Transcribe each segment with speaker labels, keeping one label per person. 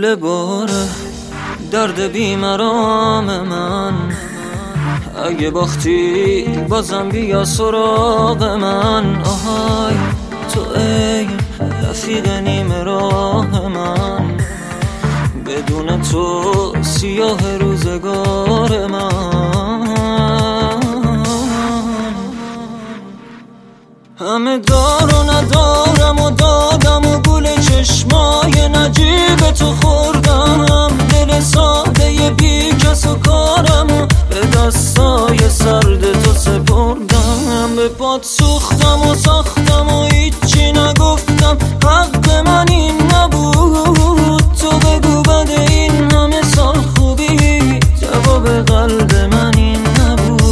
Speaker 1: کوله باره درد بیمرام من، اگه باختی بازم بیا سراغ من. آهای تو ای رفیق نیم راه من، بدون تو سیاه روزگار من. همه دار و ندارم و دادم و گل چشمای نجیب تو خوردم، دل ساده بی کس و کارم و به دستای سرد تو سپردم. به پات سوختم و ساختم و هیچی نگفتم، حق من این نبود. تو بگو بعد این همه سال خوبی، جواب قلب من این نبود.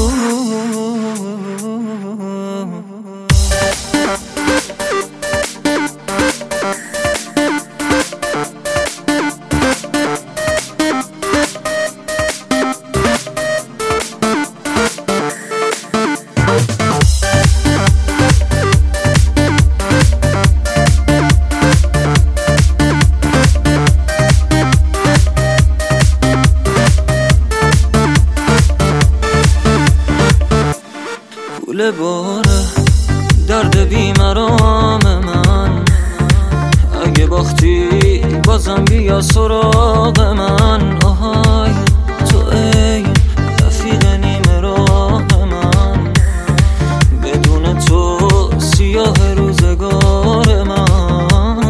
Speaker 1: کوله باره درد بیمرام من، اگه باختی بازم بیا سراغ من. آهای تو ای رفیق نیم راه من، بدون تو سیاه روزگار من.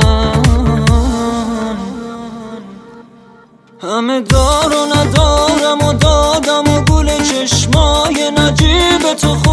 Speaker 1: همه دار و ندارم و دادم و گل چشمای نجیب تو